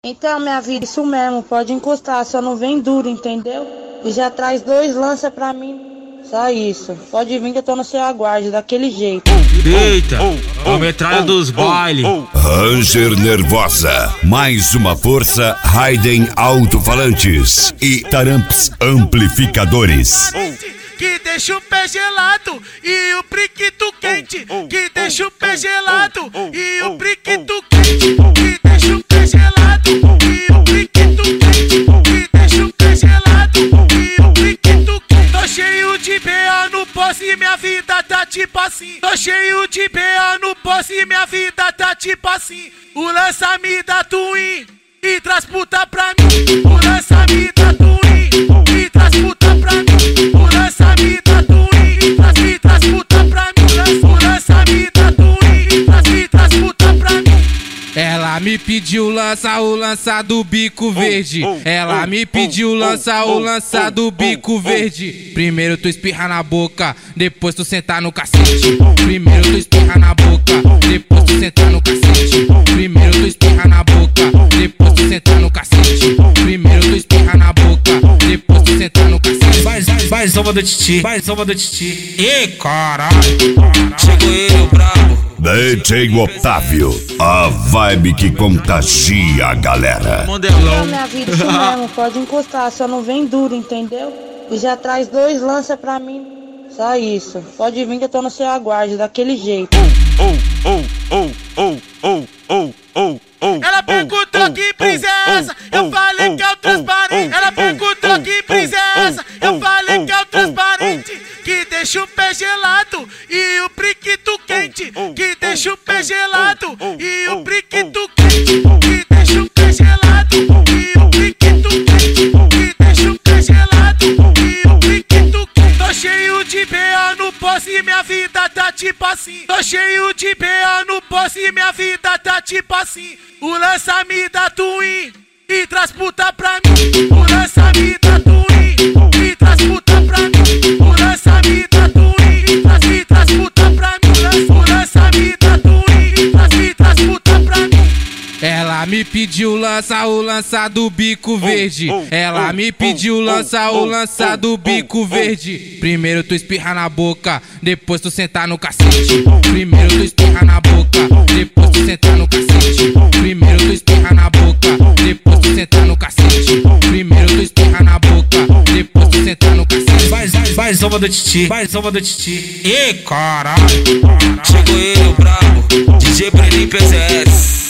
Então, minha vida, isso mesmo, pode encostar, só não vem duro, entendeu? E já traz 2 lança pra mim. Só isso. Pode vir que eu tô no seu aguarde, daquele jeito. Eita, a metralha dos bailes. Ranger Nervosa. Mais uma força Raiden Alto-Falantes e Taramps Amplificadores. Que deixa o pé gelado e o priquito quente. Que deixa o pé gelado e o priquito quente. Que deixa o pé gelado e o priquito quente. Que deixa o pé gelado e o priquito quente. Tô cheio de BA no posse e minha vida tá tipo assim. Tô cheio de BA no posse e minha vida tá tipo assim. O lança me dá twin e traz puta pra mim. O lança me dá twin e traz puta pra mim. O lança me dá twin e traz puta pra mim. O lança me dá twin e traz puta pra mim. Ela me pediu o lança do bico verde. Ela me pediu o lança do bico verde. Primeiro tu espirra na boca, depois tu sentar no cacete. Primeiro tu espirra na boca, depois tu sentar no cacete. Primeiro tu espirra na boca, depois tu sentar no cacete. Primeiro tu espirra na boca, depois tu sentar no cacete. Mais uma do Titi, mais uma do Titi. Ê, caralho, chegou ele, o brabo. DJ Otávio, a vibe que contagia a galera. Então, minha vida, isso mesmo, pode encostar, só não vem duro, entendeu? E já traz 2 lança pra mim. Só isso. Pode vir que eu tô no seu aguarde, daquele jeito. Ela perguntou que brisa é essa, eu falei que é o transparente. Ela perguntou que brisa é essa, eu falei que é o transparente. Que deixa o pé gelado e o priquito quente. Que deixa o pé gelado e o priquito quente. Que deixa o pé gelado e o priquito quente. Que deixa o pé gelado e o priquito quente. Tô cheio de BA no posse e minha vida tá tipo assim. Tô cheio de BA no posse e minha vida tá tipo assim. O lança me dá twin e traz puta pra mim. O lança me dá twin e traz puta pra mim. O lança me dá twin e traz puta pra mim. O lança me dá twin e traz puta pra mim. Ela me pediu o lança do bico verde. Ela me pediu o lança do bico verde. Primeiro tu espirra na boca, depois tu sentar no cacete. Primeiro tu espirra na boca, depois tu sentar no cacete. Primeiro tu espirra na boca, depois tu sentar no cacete. Primeiro tu espirra na boca, depois tu sentar no cacete. Mais uma do Titi, mais uma do Titi. Ê, caralho, chegou ele, o brabo. DJ Breninho PZS.